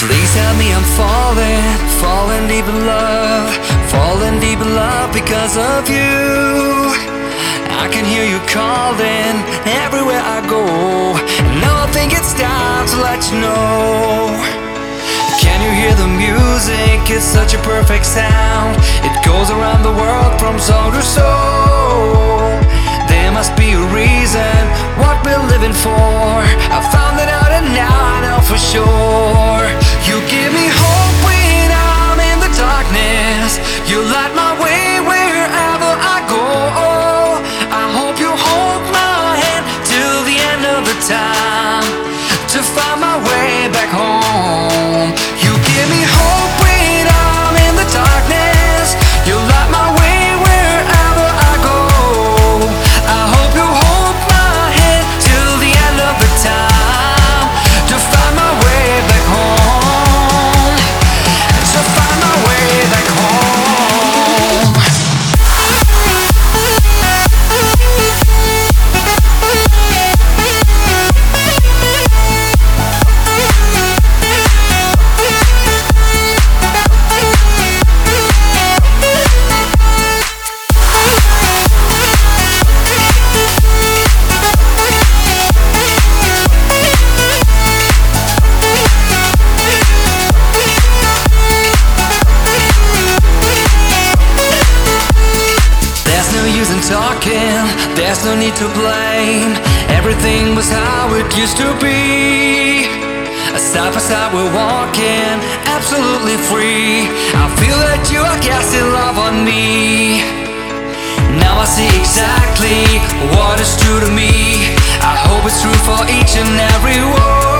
Please help me, I'm falling deep in love, falling deep in love because of you. I can hear you calling everywhere I go, and now I think it's time to let you know. Can you hear the music? It's such a perfect sound. It goes around the world from soul to soul. There must be a reason what we're living for. I found it out and now I know for sure. You give me hope when I'm in the darkness. You light my way wherever I go. I hope you hold my hand till the end of the time, to find my way back home. You give me hope when I'm in the darkness. You light my way wherever I go. I hope you hold my hand till the end of the time, to find my way back home, to find my way back home. Talking, there's no need to blame. Everything was how it used to be. Side by side we're walking, absolutely free. I feel that you are casting love on me. Now I see exactly what is true to me. I hope it's true for each and every one.